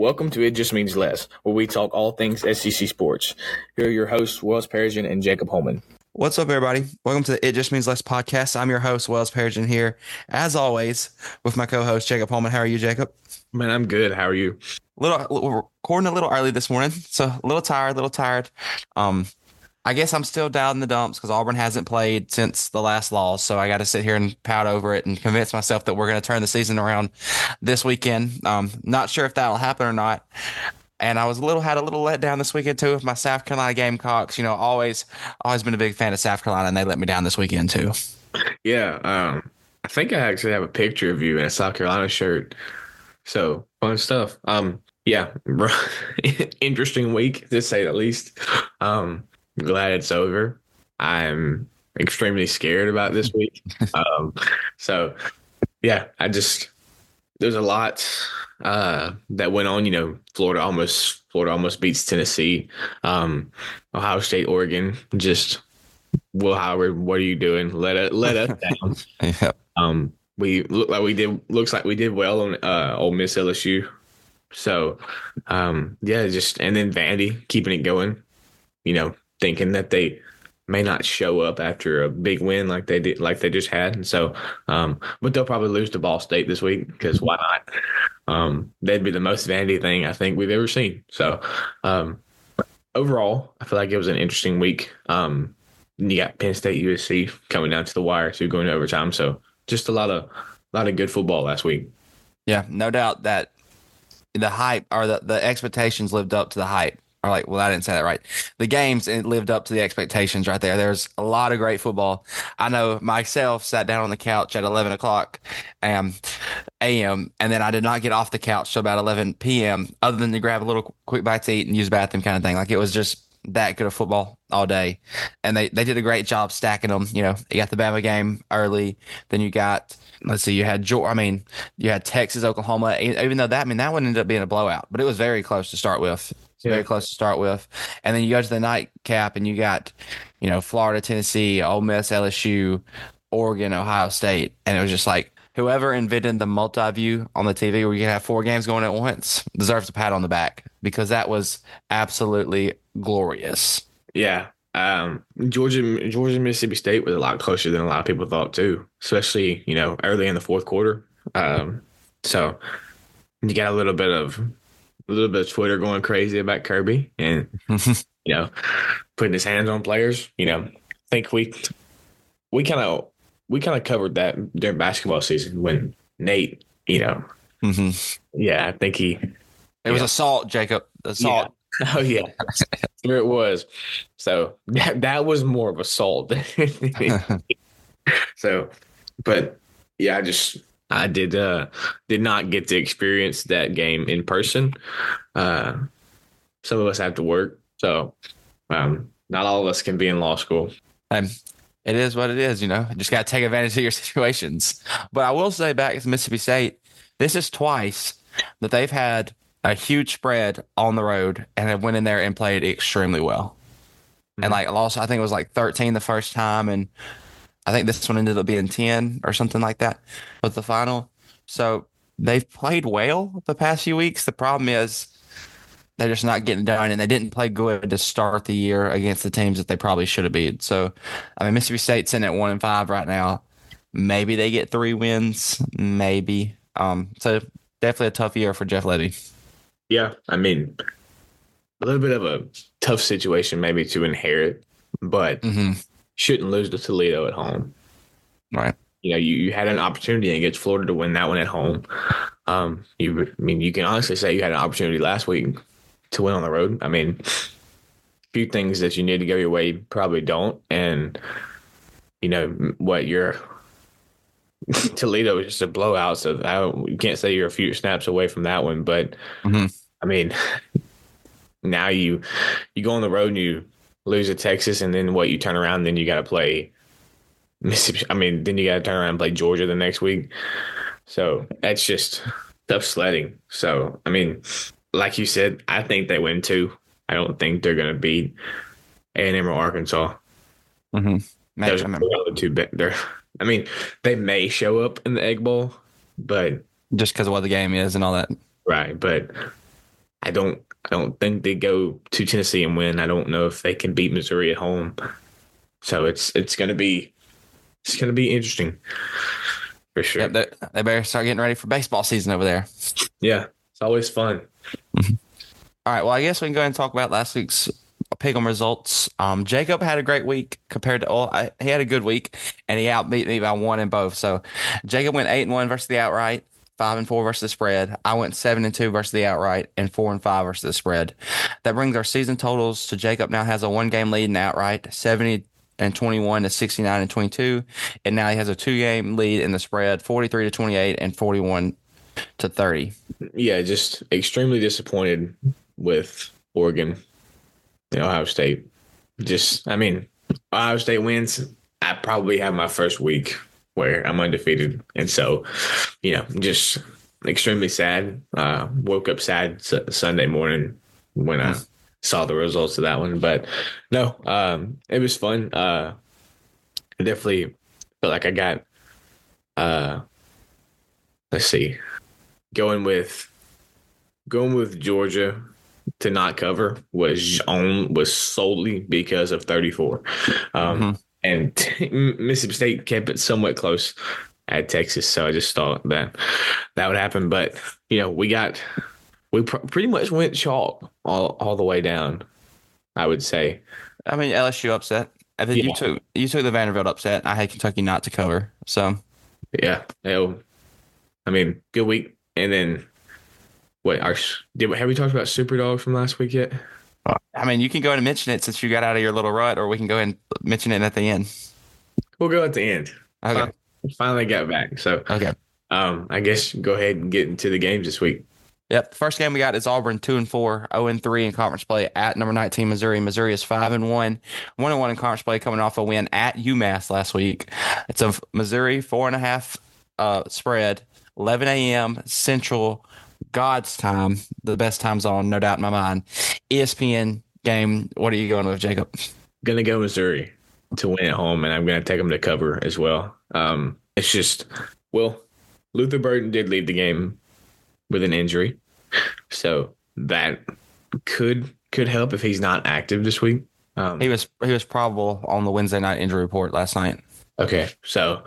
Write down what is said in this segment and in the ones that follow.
Welcome to It Just Means Less, where we talk all things SEC sports. Here are your hosts, Wells Persian and Jacob Holman. What's up, everybody? Welcome to the It Just Means Less podcast. I'm your host, Wells Persian, here, as always, with my co-host, Jacob Holman. How are you, Jacob? Man, I'm good. How are you? We're recording a little early this morning, so a little tired. I guess I'm still down in the dumps because Auburn hasn't played since the last loss, so I got to sit here and pout over it and convince myself that we're going to turn the season around this weekend. Not sure if that'll happen or not. And I had a little letdown this weekend too with my South Carolina Gamecocks. You know, always been a big fan of South Carolina, and they let me down this weekend too. Yeah, I think I actually have a picture of you in a South Carolina shirt. So fun stuff. Yeah, interesting week to say the least. Glad it's over. I'm extremely scared about this week. So yeah, there's a lot that went on. You know, Florida almost beats Tennessee. Ohio State, Oregon, just Will Howard, what are you doing? Let us down. Yep. Looks like we did well on Ole Miss LSU. So yeah, and then Vandy keeping it going. You know, thinking that they may not show up after a big win like they just had. And so, but they'll probably lose to Ball State this week because why not? That'd be the most Vandy thing I think we've ever seen. So, overall, I feel like it was an interesting week. You got Penn State, USC coming down to the wire, so going to overtime. So, just a lot of good football last week. Yeah, no doubt that the hype or the expectations lived up to the hype. Or like, well, I didn't say that right. The games, it lived up to the expectations right there. There's a lot of great football. I know myself sat down on the couch at 11 o'clock a.m. and then I did not get off the couch till about 11 p.m. other than to grab a little quick bite to eat and use the bathroom kind of thing. Like, it was just that good of football all day. And they did a great job stacking them. You know, you got the Bama game early. Then you got, you had Texas, Oklahoma, even though that one ended up being a blowout, but it was very close to start with. Very close to start with. And then you go to the nightcap and you got, you know, Florida, Tennessee, Ole Miss, LSU, Oregon, Ohio State. And it was just like, whoever invented the multi-view on the TV where you can have 4 games going at once deserves a pat on the back because that was absolutely glorious. Yeah. Georgia, Mississippi State was a lot closer than a lot of people thought too, especially, you know, early in the fourth quarter. So you got a little bit of Twitter going crazy about Kirby and, you know, putting his hands on players. You know, I think we kind of covered that during basketball season when Nate, you know, yeah, I think it was assault, Jacob. Assault. Yeah. Oh yeah, sure it was. So that was more of assault. So, but yeah, I did not get to experience that game in person. Some of us have to work, so not all of us can be in law school. It is what it is, you know. You just got to take advantage of your situations. But I will say, back to Mississippi State, this is twice that they've had a huge spread on the road and have went in there and played extremely well. And like lost, I think it was like 13 the first time, and I think this one ended up being 10 or something like that with the final. So they've played well the past few weeks. The problem is they're just not getting done, and they didn't play good to start the year against the teams that they probably should have beat. So, I mean, Mississippi State's sitting at 1-5 right now. Maybe they get 3 wins, maybe. So definitely a tough year for Jeff Levy. Yeah, I mean, a little bit of a tough situation maybe to inherit, but shouldn't lose to Toledo at home. Right. You know, you had an opportunity against Florida to win that one at home. You can honestly say you had an opportunity last week to win on the road. I mean, a few things that you need to go your way probably don't. And, you know, Toledo is just a blowout, so you can't say you're a few snaps away from that one. But, I mean, now you go on the road and you lose to Texas, and then you turn around, then you got to play Mississippi. I mean, then you got to turn around and play Georgia the next week. So that's just tough sledding. So, I mean, like you said, I think they win 2. I don't think they're going to beat A&M or Arkansas. Those are the 2. I mean, they may show up in the Egg Bowl, but just because of what the game is and all that. Right. But I don't think they go to Tennessee and win. I don't know if they can beat Missouri at home. So it's gonna be interesting for Yep, sure. they better start getting ready for baseball season over there. Yeah, it's always fun. All right, well, I guess we can go ahead and talk about last week's pick'em results. Jacob had a great week compared to he had a good week, and he outbeat me by one in both. So Jacob went 8-1 versus the outright, 5-4 versus the spread. I went 7-2 versus the outright, and 4-5 versus the spread. That brings our season totals to Jacob now has a 1 game lead in outright, 70-21 to 69-22, and now he has a 2 game lead in the spread, 43-28 and 41-30. Yeah, just extremely disappointed with Oregon and Ohio State. I mean, Ohio State wins. I probably have my first week where I'm undefeated, and so just extremely sad. Woke up sad Sunday morning when I saw the results of that one, but no, it was fun. I definitely feel like I got. Let's see, going with Georgia to not cover was solely because of 34. Mhm. And Mississippi State kept it somewhat close at Texas, so I just thought that would happen. But pretty much went chalk all the way down, I would say. I mean, LSU upset. And then Yeah, you took the Vanderbilt upset. I had Kentucky not to cover. So yeah. I mean, good week. And then what? Have we talked about Super Dog from last week yet? I mean, you can go ahead and mention it since you got out of your little rut, or we can go ahead and mention it at the end. We'll go at the end. Okay. Finally got back. So, Okay. I guess go ahead and get into the games this week. Yep. The first game we got is Auburn 2-4, 0-3 in conference play at number 19 Missouri. Missouri is 5-1, 1-1 in conference play, coming off a win at UMass last week. It's a Missouri 4.5 spread, 11 a.m. Central God's time, the best time zone, no doubt in my mind. ESPN game. What are you going with, Jacob? Gonna go Missouri to win at home, and I'm gonna take them to cover as well. It's just, well, Luther Burden did leave the game with an injury, so that could help if he's not active this week. He was probable on the Wednesday night injury report last night. Okay, so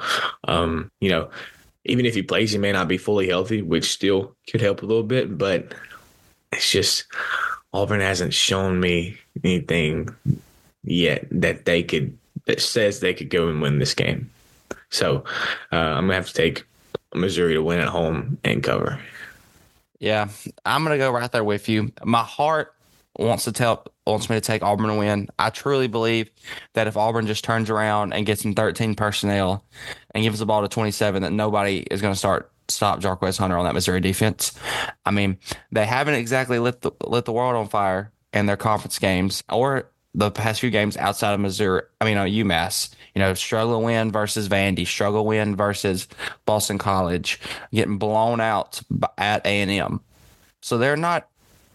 even if he plays, he may not be fully healthy, which still could help a little bit. But it's just Auburn hasn't shown me anything yet that says they could go and win this game. So I'm gonna have to take Missouri to win at home and cover. Yeah, I'm gonna go right there with you. My heart wants me to take Auburn to win. I truly believe that if Auburn just turns around and gets in 13 personnel and gives the ball to 27, that nobody is going to stop Jarquez Hunter on that Missouri defense. I mean, they haven't exactly lit the world on fire in their conference games or the past few games outside of UMass. Struggle win versus Vandy, struggle win versus Boston College, getting blown out at A&M. So they're not.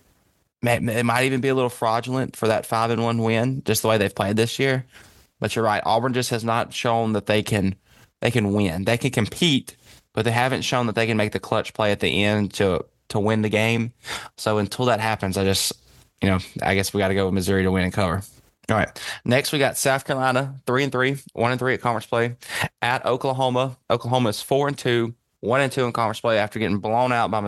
It might even be a little fraudulent for that 5-1 win, just the way they've played this year. But you're right, Auburn just has not shown that they can win. They can compete, but they haven't shown that they can make the clutch play at the end to win the game. So until that happens, I guess we got to go with Missouri to win and cover. All right. Next, we got South Carolina 3-3, 1-3 at conference play at Oklahoma. Oklahoma is 4-2. 1-2 in conference play after getting blown out by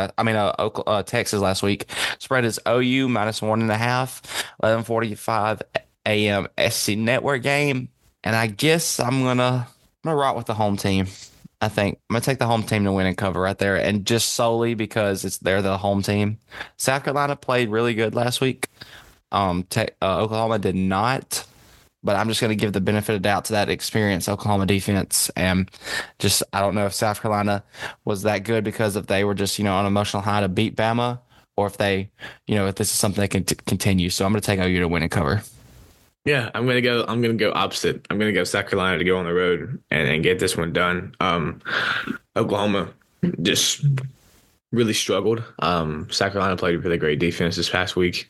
Texas last week. Spread is OU minus 1.5, 11:45 a.m. SC Network game. And I guess I'm gonna rock with the home team. I think I'm gonna take the home team to win and cover right there, and just solely because they're the home team. South Carolina played really good last week. Oklahoma did not. But I'm just going to give the benefit of doubt to that experienced Oklahoma defense. And I don't know if South Carolina was that good because if they were just, on an emotional high to beat Bama, or if if this is something that can continue. So I'm going to take OU to win and cover. Yeah, I'm gonna go opposite. I'm gonna go South Carolina to go on the road and get this one done. Oklahoma just really struggled. South Carolina played a really great defense this past week.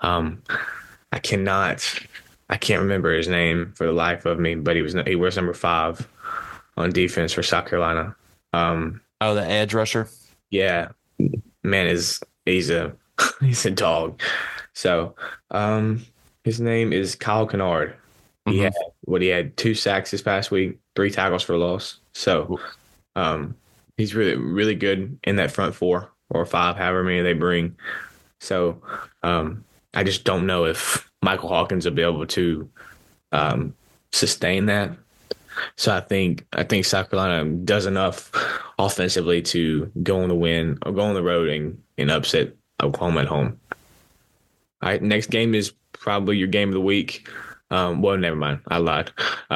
I can't remember his name for the life of me, but he wears number 5 on defense for South Carolina. The edge rusher. Yeah, man, he's a He's a dog. So, his name is Kyle Kennard. He had Hmm. he had 2 sacks this past week, 3 tackles for loss. So, um, he's really really good in that front four or five, however many they bring. So, um, I just don't know if Michael Hawkins will be able to um sustain that. So I think South Carolina does enough offensively to go on the win or go on the road and upset Oklahoma at home. All right, next game is probably your game of the week. Well, never mind. I lied.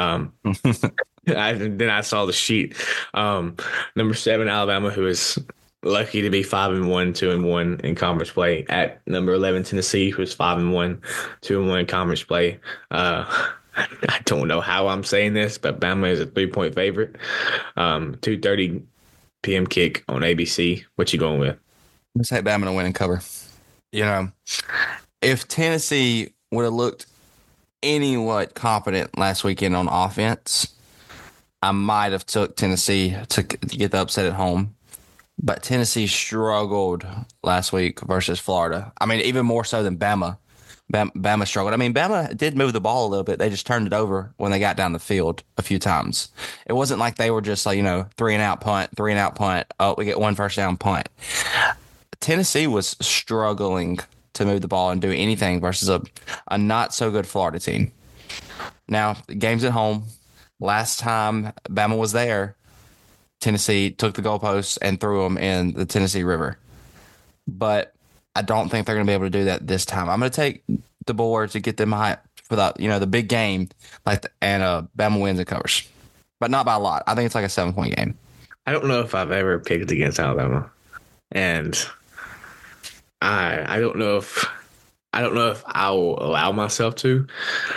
Then I saw the sheet. Number 7, Alabama, who is lucky to be 5-1, 2-1 in conference play, at number 11, Tennessee, who is 5-1, 2-1 in conference play. I don't know how I'm saying this, but Bama is a 3-point favorite. 2:30 p.m. kick on ABC. What you going with? Let's say Bama to win and cover. You know, if Tennessee would have looked anywhat competent last weekend on offense, I might have took Tennessee to get the upset at home. But Tennessee struggled last week versus Florida. I mean, even more so than Bama. Bama struggled. I mean, Bama did move the ball a little bit. They just turned it over when they got down the field a few times. It wasn't like they were just like, 3-and-out punt, 3-and-out punt. Oh, we get one first down punt. Tennessee was struggling to move the ball and do anything versus a not so good Florida team. Now, the game's at home. Last time Bama was there, Tennessee took the goalposts and threw them in the Tennessee River. But I don't think they're going to be able to do that this time. I'm going to take the board to get them hyped for the big game, and Bama wins and covers, but not by a lot. I think it's like a 7-point game. I don't know if I've ever picked against Alabama, and I don't know if I'll allow myself to,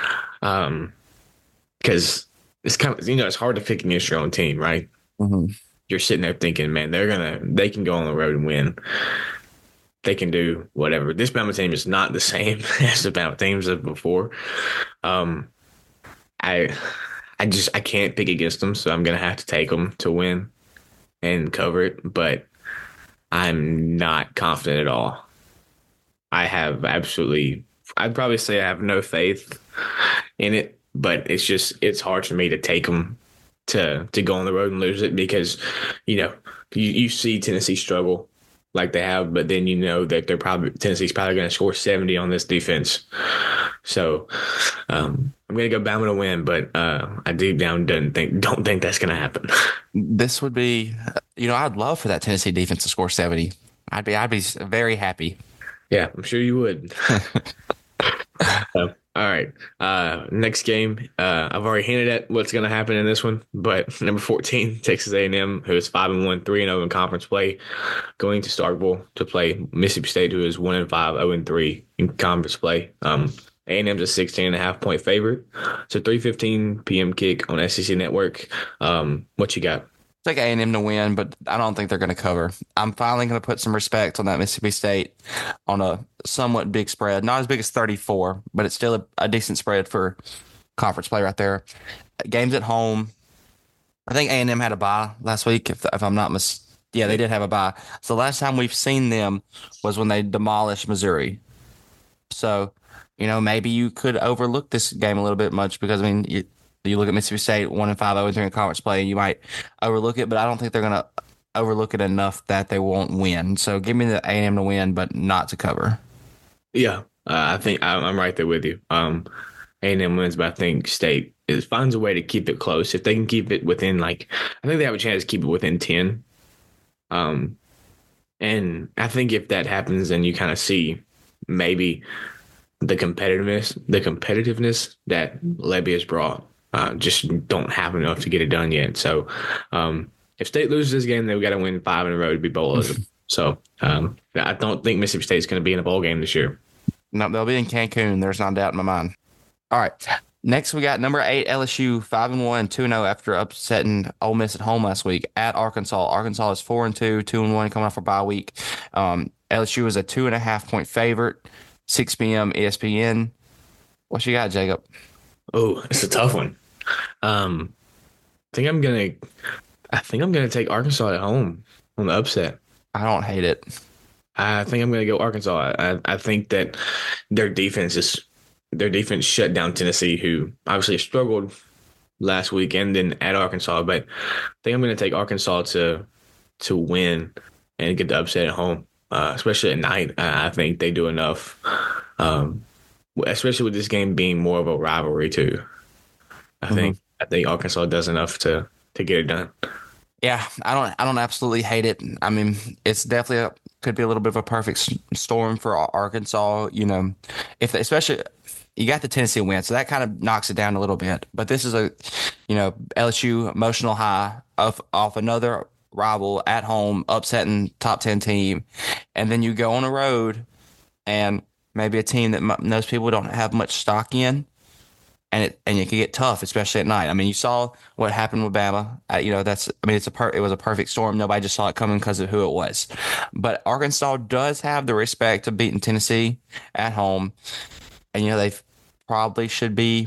because it's kind of it's hard to pick against your own team, right? Mm-hmm. You're sitting there thinking, man, they can go on the road and win. They can do whatever. This Bama team is not the same as the Bama teams of before. Um, I I can't pick against them, so I'm gonna have to take them to win and cover it. But I'm not confident at all. I have absolutely. I'd probably say I have no faith in it, but it's hard for me to take them to go on the road and lose it because you see Tennessee struggle like they have, but then you know that Tennessee's probably going to score 70 on this defense. So I'm going to go Bama to win, but I deep down don't think that's going to happen. This would be, I'd love for that Tennessee defense to score 70. I'd be very happy. Yeah, I'm sure you would. All right. Next game. I've already hinted at what's going to happen in this one, but number 14, Texas A&M, who is 5-1, 3-0 in conference play, going to Starkville to play Mississippi State, who is 1-5, 0-3 in conference play. A&M's a 16.5-point favorite. So 3:15 p.m. kick on SEC Network. What you got? Take A&M to win, but I don't think they're going to cover. I'm finally going to put some respect on that Mississippi State on a somewhat big spread. Not as big as 34, but it's still a decent spread for conference play right there. Games at home. I think A&M had a bye last week, if I'm not yeah, they did have a bye. So the last time we've seen them was when they demolished Missouri. So, maybe you could overlook this game a little bit much because, I mean, you look at Mississippi State 1-5, 0-3 in conference play, and you might overlook it, but I don't think they're going to overlook it enough that they won't win. So give me the A&M to win, but not to cover. Yeah, I think I'm right there with you. A&M wins, but I think State finds a way to keep it close. If they can keep it within, I think they have a chance to keep it within 10. And I think if that happens, then you kind of see maybe the competitiveness that Lebby has brought. Just don't have enough to get it done yet. So, if State loses this game, they've got to win 5 in a row to be bowl eligible. So, I don't think Mississippi State's going to be in a bowl game this year. No, they'll be in Cancun. There's not a doubt in my mind. All right. Next, we got number 8, LSU, 5-1, 2-0 after upsetting Ole Miss at home last week at Arkansas. Arkansas is 4-2, 2-1 coming off a bye week. LSU is a 2.5-point favorite, 6 p.m. ESPN. What you got, Jacob? Oh, it's a tough one. I think I'm gonna take Arkansas at home on the upset. I don't hate it. I think I'm going to go Arkansas. I think that their defense is their defense shut down Tennessee, who obviously struggled last week and then at Arkansas. But I think I'm going to take Arkansas to win and get the upset at home, especially at night. I think they do enough, um, especially with this game being more of a rivalry too. I Mhm. think I think Arkansas does enough to get it done. Yeah, I don't absolutely hate it. I mean, it's definitely could be a little bit of a perfect storm for Arkansas. You know, if especially you got the Tennessee win, so that kind of knocks it down a little bit. But this is a, LSU emotional high of off another rival at home upsetting top 10 team, and then you go on the road and maybe a team that most people don't have much stock in, and it can get tough, especially at night. I mean, you saw what happened with Bama. It was a perfect storm. Nobody just saw it coming because of who it was. But Arkansas does have the respect of beating Tennessee at home, and they probably should be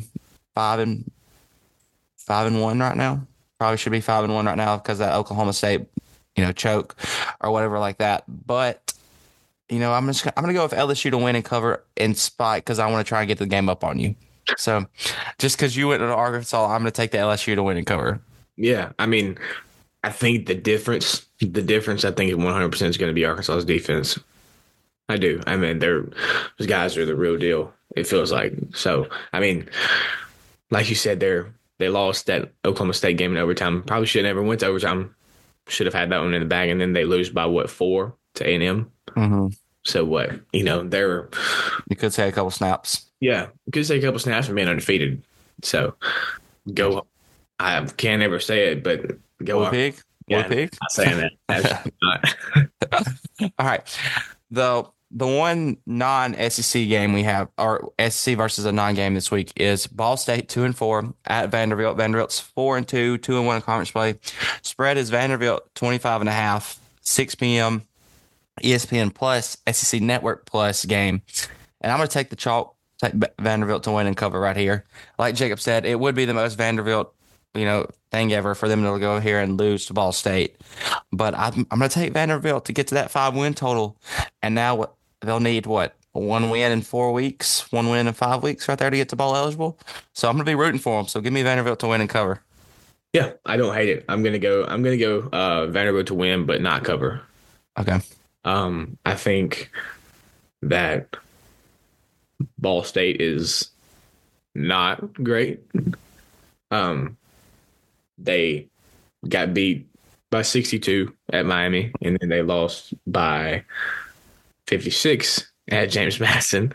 5-1 right now. Probably should be 5-1 right now because that Oklahoma State, choke or whatever like that. But I'm gonna go with LSU to win and cover in spite because I want to try and get the game up on you. So just because you went to Arkansas, I'm going to take the LSU to win and cover. Yeah, I mean, I think the difference, I think 100% is going to be Arkansas's defense. I do. I mean, those guys are the real deal. It feels like so. I mean, like you said, they lost that Oklahoma State game in overtime. Probably should have never went to overtime. Should have had that one in the bag, and then they lose by what 4 to A&M. Mm-hmm. So what? They're You could say a couple snaps. yeah, could take a couple snaps from being undefeated. So go. I can't ever say it, but go. Blue Pig? Blue Yeah, Pig? not saying that. Absolutely not. All right. The one non-SEC game we have, or SEC versus a non-game this week, is Ball State 2-4 at Vanderbilt. Vanderbilt's 4-2, 2-1 in conference play. Spread is Vanderbilt 25.5, 6 p.m. ESPN Plus, SEC Network Plus game. And I'm going to take the chalk, take Vanderbilt to win and cover right here. Like Jacob said, it would be the most Vanderbilt, thing ever for them to go here and lose to Ball State. But I'm going to take Vanderbilt to get to that 5-win total. And now they'll need what? One win in 4 weeks, one win in 5 weeks right there to get to bowl eligible. So I'm going to be rooting for them. So give me Vanderbilt to win and cover. Yeah, I don't hate it. I'm gonna go Vanderbilt to win, but not cover. Okay. I think that Ball State is not great. Um, they got beat by 62 at Miami, and then they lost by 56 at James Madison.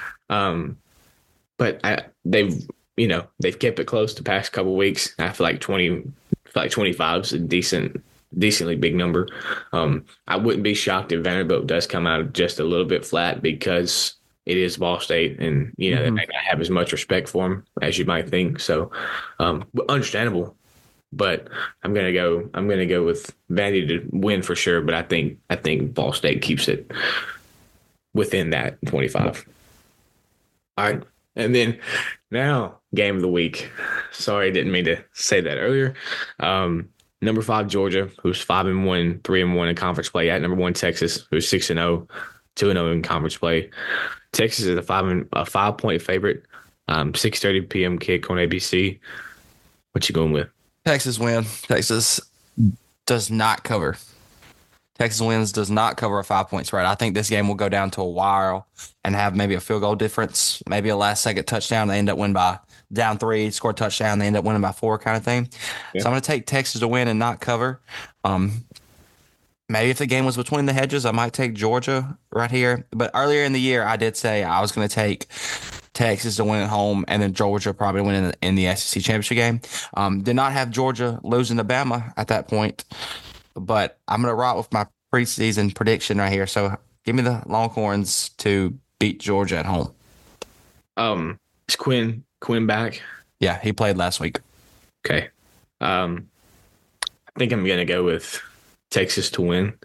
But they've kept it close the past couple weeks. I feel like 25 is a decently big number. I wouldn't be shocked if Vanderbilt does come out just a little bit flat because it is Ball State, and they might not have as much respect for them as you might think. So, understandable. But I'm gonna go with Vandy to win for sure. But I think Ball State keeps it within that 25. All right, and then now game of the week. Sorry, I didn't mean to say that earlier. Number 5 Georgia, who's 5-1, 3-1 in conference play, at number 1 Texas, who's 6-0, 2-0 in conference play. Texas is a 5-point favorite. 6:30 p.m. kick on ABC. What you going with? Texas win. Texas does not cover. Texas wins does not cover a 5-point spread. I think this game will go down to a wire and have maybe a field goal difference, maybe a last second touchdown. They end up winning by down 3, score a touchdown. They end up winning by 4 kind of thing. Yeah. So I'm going to take Texas to win and not cover. Maybe if the game was between the hedges, I might take Georgia right here. But earlier in the year, I did say I was going to take Texas to win at home, and then Georgia probably win in the SEC championship game. Did not have Georgia losing to Bama at that point, but I'm going to rock with my preseason prediction right here. So give me the Longhorns to beat Georgia at home. Is Quinn back? Yeah, he played last week. Okay. I think I'm going to go with Texas to win.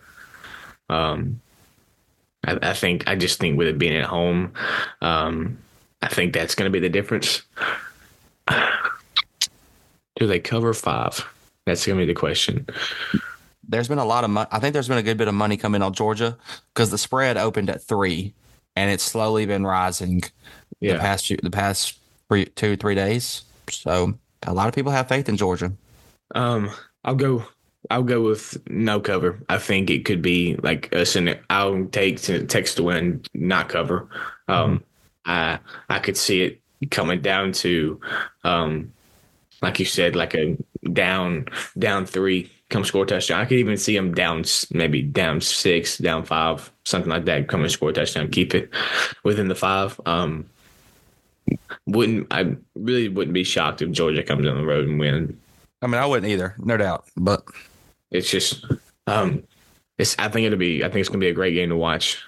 I just think with it being at home, I think that's going to be the difference. Do they cover 5? That's going to be the question. there's been a lot of money. I think there's been a good bit of money coming on Georgia because the spread opened at 3, and it's slowly been rising Yeah. the past 2 3 days. So a lot of people have faith in Georgia. Um, I'll go. I'll go with no cover. I think it could be like a scenario. I'll take Texas to win, not cover. Mhm. Um, I could see it coming down to, like you said, like a down three, come score a touchdown. I could even see them down, maybe down 6, down 5, something like that. Come and score a touchdown, keep it within the 5. I really wouldn't be shocked if Georgia comes on the road and wins. I mean, I wouldn't either, no doubt. But It's just, um, I think it's gonna be a great game to watch.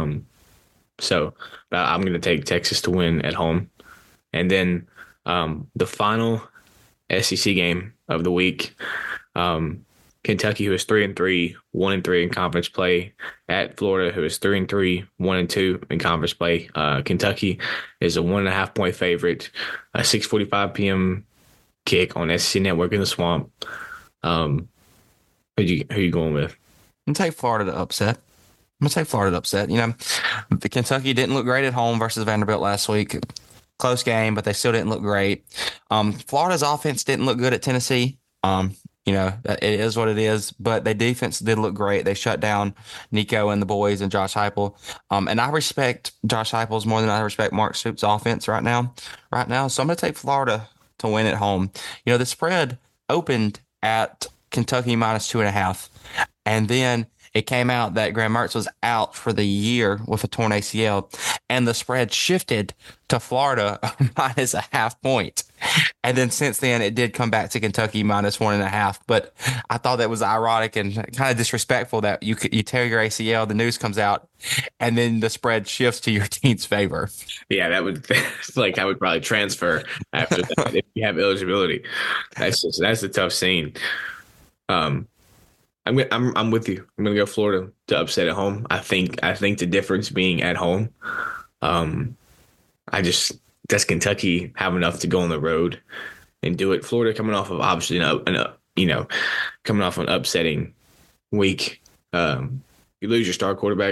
So but I'm gonna take Texas to win at home, and then the final SEC game of the week, um, Kentucky, who is 3-3, 1-3 in conference play, at Florida, who is 3-3, 1-2 in conference play. Kentucky is a 1.5 point favorite. A 6:45 p.m. kick on SEC Network in the Swamp. Um, who you going with? I'm gonna take Florida to upset. I'm gonna take Florida to upset. You know, the Kentucky didn't look great at home versus Vanderbilt last week. Close game, but they still didn't look great. Florida's offense didn't look good at Tennessee. You know, it is what it is, but their defense did look great. They shut down Nico and the boys and Josh Heupel. And I respect Josh Heupel's more than I respect Mark Stoops' offense right now. So I'm going to take Florida to win at home. You know, the spread opened at Kentucky -2.5, and then it came out that Graham Mertz was out for the year with a torn ACL, and the spread shifted to Florida -0.5 point. And then since then, it did come back to Kentucky -1.5. But I thought that was ironic and kind of disrespectful that you tear your ACL, the news comes out, and then the spread shifts to your team's favor. Yeah, that would like I would probably transfer after that if you have eligibility. That's a tough scene. Um, I'm with you. I'm gonna go Florida to upset at home. I think the difference being at home. Um, I just does Kentucky have enough to go on the road and do it? Florida coming off of obviously coming off an upsetting week. You lose your star quarterback.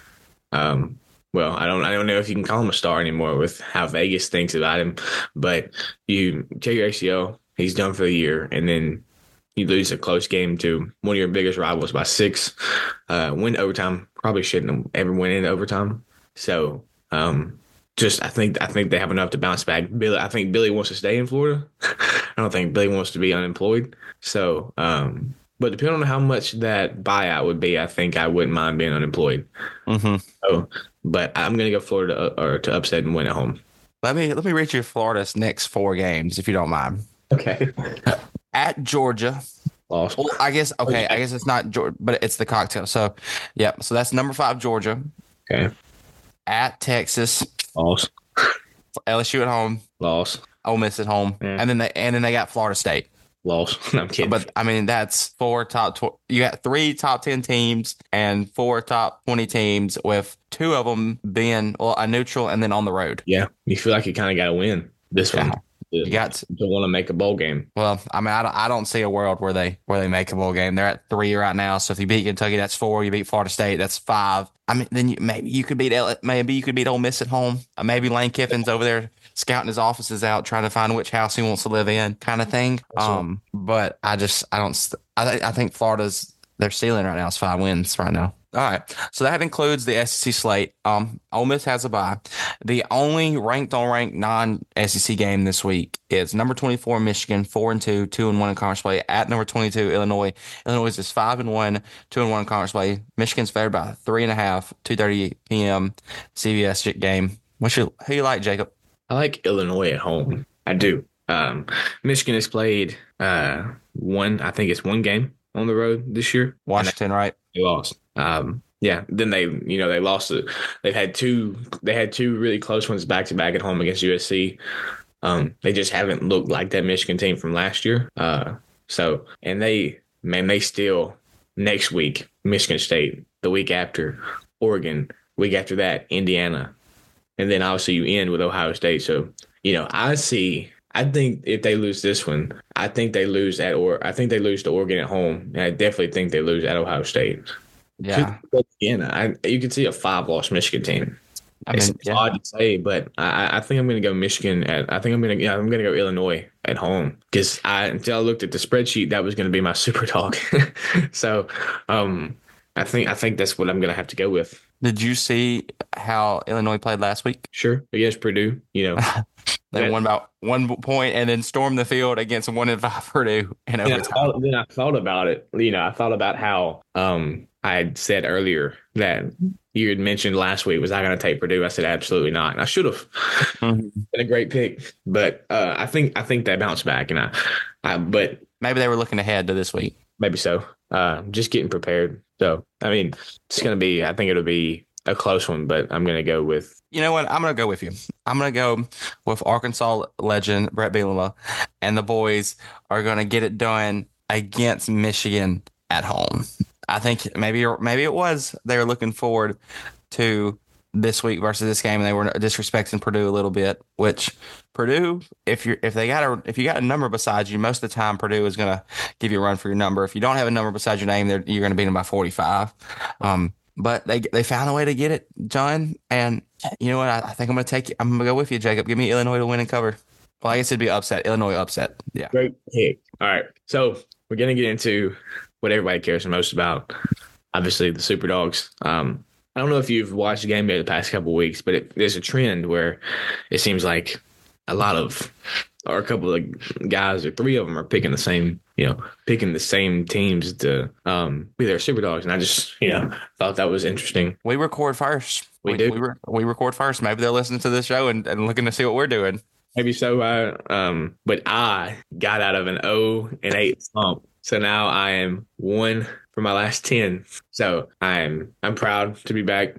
Well, I don't know if you can call him a star anymore with how Vegas thinks about him, but you take your ACL, he's done for the year, and then you lose a close game to one of your biggest rivals by 6. Win overtime. Probably shouldn't have ever went into overtime. So, just I think they have enough to bounce back. I think Billy wants to stay in Florida. I don't think Billy wants to be unemployed. So, but depending on how much that buyout would be, I think I wouldn't mind being unemployed. Mm-hmm. So, but I'm gonna go Florida to upset and win at home. Let me read you Florida's next 4 games, if you don't mind. Okay. At Georgia. Lost. Well, I guess it's not Georgia, but it's the cocktail. So, yeah. So that's number 5 Georgia. Okay. At Texas. Lost. LSU at home. Lost. Ole Miss at home. Yeah. And then they got Florida State. Lost. I'm kidding. But I mean, that's 4 you got 3 top 10 teams and 4 top 20 teams, with 2 of them being a neutral and then on the road. Yeah, you feel like you kind of got to win this one. You got to want to make a bowl game. Well, I mean, I don't see a world where they make a bowl game. They're at 3 right now. So if you beat Kentucky, that's 4. You beat Florida State, that's 5. I mean, then maybe you could beat Ole Miss at home. Maybe Lane Kiffin's over there scouting his offices out, trying to find which house he wants to live in, kind of thing. But I think Florida's their ceiling right now is 5 wins right now. All right. So that includes the SEC slate. Ole Miss has a bye. The only ranked non-SEC game this week is number 24 Michigan, 4-2, 2-1 in conference play, at number 22 Illinois. Illinois is 5-1, 2-1 in conference play. Michigan's favored by 3.5, 2:30 p.m. CBS game. Who you like, Jacob? I like Illinois at home. I do. Michigan has played I think it's one game on the road this year. Washington, right? They lost. Yeah. Then they lost it. They had two really close ones back to back at home against USC. They just haven't looked like that Michigan team from last year. They still next week, Michigan State, the week after, Oregon, week after that, Indiana. And then obviously you end with Ohio State. So, I see I think if they lose this one, I think they lose I think they lose to Oregon at home, and I definitely think they lose at Ohio State. Because Yeah. again, you can see a 5-loss Michigan team. I It's mean, yeah. odd to say, but I think I'm going to go Michigan. I think I'm going to go Illinois at home because until I looked at the spreadsheet, that was going to be my super dog. So, I think that's what I'm going to have to go with. Did you see how Illinois played last week? Sure, against Purdue, They that. won about 1 point and then stormed the field against 1-5 Purdue in overtime. Then I thought about it. I thought about how I had said earlier that you had mentioned last week was I going to take Purdue. I said absolutely not. And I should have Mhm. been a great pick, but I think they bounced back, and but Maybe they were looking ahead to this week. maybe so. Just getting prepared. So I mean, it's going to be. I think it'll be a close one, but I'm going to go with. You know what? I'm going to go with you. I'm going to go with Arkansas legend Brett Bielema, and the boys are going to get it done against Michigan at home. I think maybe it was they were looking forward to this week versus this game, and they were disrespecting Purdue a little bit. Which Purdue, if you got a number beside you, most of the time Purdue is going to give you a run for your number. If you don't have a number beside your name, you're going to beat them by 45. But they found a way to get it done, and you know what? I think I'm gonna go with you, Jacob. Give me Illinois to win and cover. Well, I guess it'd be upset. Illinois upset. Yeah. Great pick. All right. So we're going to get into what everybody cares the most about. Obviously, the Super Dogs. I don't know if you've watched the game the past couple of weeks, but there's a trend where it seems like a couple of guys or three of them are picking picking the same teams to be their Super Dogs. And I just, thought that was interesting. We record first. We do. We record first. Maybe they're listening to this show and looking to see what we're doing. Maybe so. But I got out of an 0-8 slump. So now I am 1 for my last 10. So I'm proud to be back.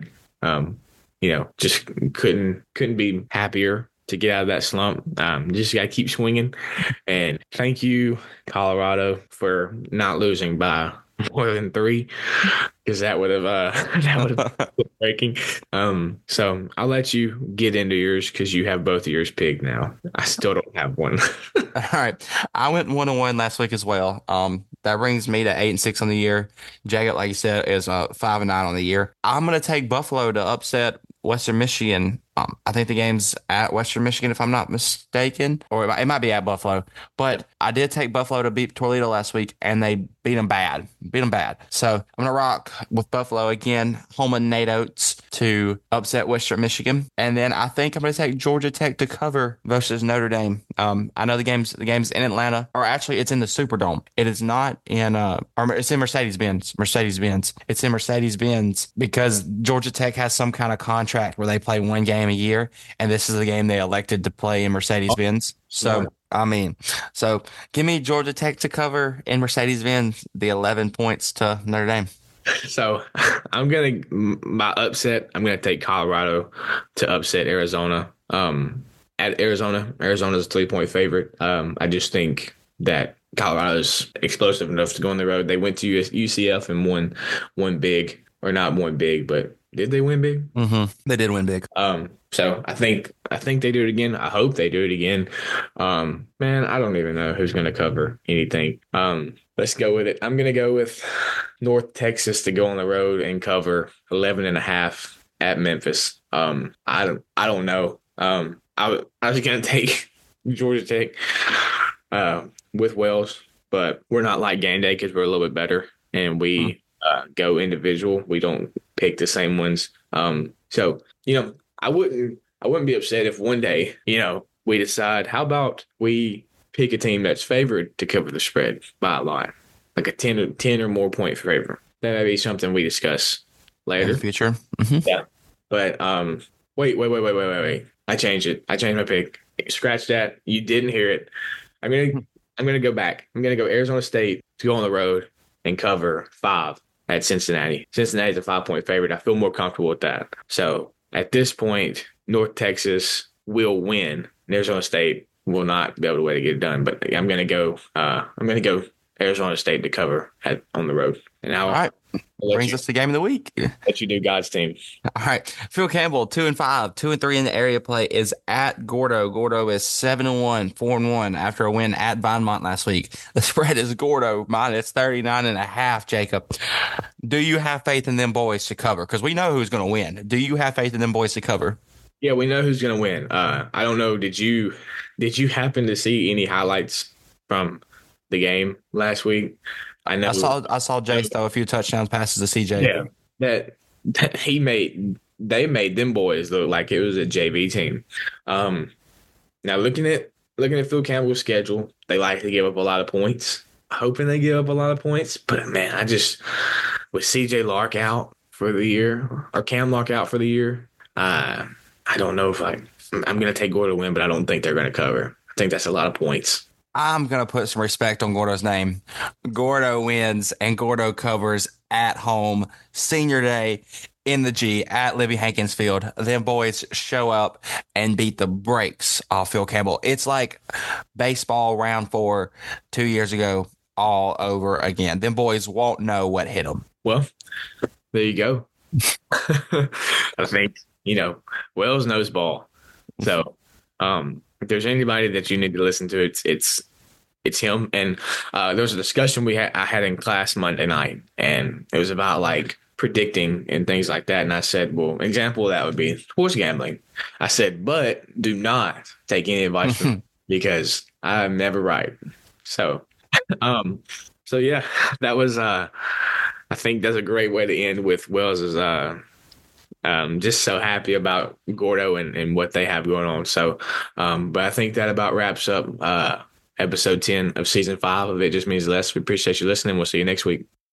Just couldn't be happier to get out of that slump. Just got to keep swinging. And thank you, Colorado, for not losing by more than 3, because that would have been breaking. So I'll let you get into yours because you have both of yours picked now. I still don't have one. All right. I went 1-1 last week as well. That brings me to 8-6 on the year. Jacob, like you said, is 5-9 on the year. I'm gonna take Buffalo to upset Western Michigan. I think the game's at Western Michigan, if I'm not mistaken, or it might be at Buffalo. But I did take Buffalo to beat Toledo last week, and they beat them bad. So I'm gonna rock with Buffalo again, home of Nate Oates to upset Western Michigan, and then I think I'm gonna take Georgia Tech to cover versus Notre Dame. I know the game's in Atlanta, or actually it's in the Superdome. It is not in or it's in Mercedes-Benz. It's in Mercedes-Benz because Georgia Tech has some kind of contract where they play one game a year, and this is the game they elected to play in Mercedes-Benz. So, so give me Georgia Tech to cover in Mercedes-Benz, the 11 points to Notre Dame. So I'm going to take Colorado to upset Arizona. At Arizona's a 3-point favorite. I just think that Colorado's explosive enough to go on the road. They went to UCF and won big, or not won big, but did they win big? Mm-hmm. They did win big. So I think they do it again. I hope they do it again. Man, I don't even know who's going to cover anything. Let's go with it. I'm going to go with North Texas to go on the road and cover 11.5 at Memphis. I don't know. I was going to take Georgia Tech with Wells, but we're not like game day because we're a little bit better and we go individual. We don't pick the same ones. So I wouldn't be upset if one day we decide how about we pick a team that's favored to cover the spread by a lot, like a 10 or more point favor. That may be something we discuss later in the future. Mm-hmm. Yeah, but wait. I changed it. I changed my pick. Scratch that. You didn't hear it. I'm gonna go back. I'm gonna go Arizona State to go on the road and cover 5 at Cincinnati. Cincinnati's a 5-point favorite. I feel more comfortable with that. So at this point, North Texas will win. Arizona State will not be able to wait to get it done. But I'm gonna go Arizona State to cover on the road. And All I'll right. let Brings you us to game of the week. let you do God's team. All right. Phil Campbell, 2-5, 2-3 in the area play is at Gordo. Gordo is 7-1, 4-1 after a win at Vinemont last week. The spread is Gordo minus 39.5, Jacob. Do you have faith in them boys to cover? Because we know who's going to win. Do you have faith in them boys to cover? Yeah, we know who's gonna win. I don't know. Did you happen to see any highlights from the game last week? I know. I saw Jace throw a few touchdowns passes to CJ. Yeah, that they made them boys look like it was a JV team. Now looking at Phil Campbell's schedule, they like to give up a lot of points. Hoping they give up a lot of points, but man, I just with CJ Lark out for the year or Cam Lark out for the year, I don't know if I'm going to take Gordo to win, but I don't think they're going to cover. I think that's a lot of points. I'm going to put some respect on Gordo's name. Gordo wins and Gordo covers at home senior day in the G at Libby Hankins Field. Them boys show up and beat the brakes off Phil Campbell. It's like baseball round 4 2 years ago all over again. Them boys won't know what hit them. Well, there you go. I think, Wells knows ball. So, if there's anybody that you need to listen to, it's him. And there was a discussion I had in class Monday night, and it was about like predicting and things like that. And I said, well, an example of that would be sports gambling. I said, but do not take any advice from me because I'm never right. So, yeah, that was I think that's a great way to end with Wells's just so happy about Gordo and what they have going on. So, but I think that about wraps up episode 10 of season 5 of It Just Means Less. We appreciate you listening. We'll see you next week.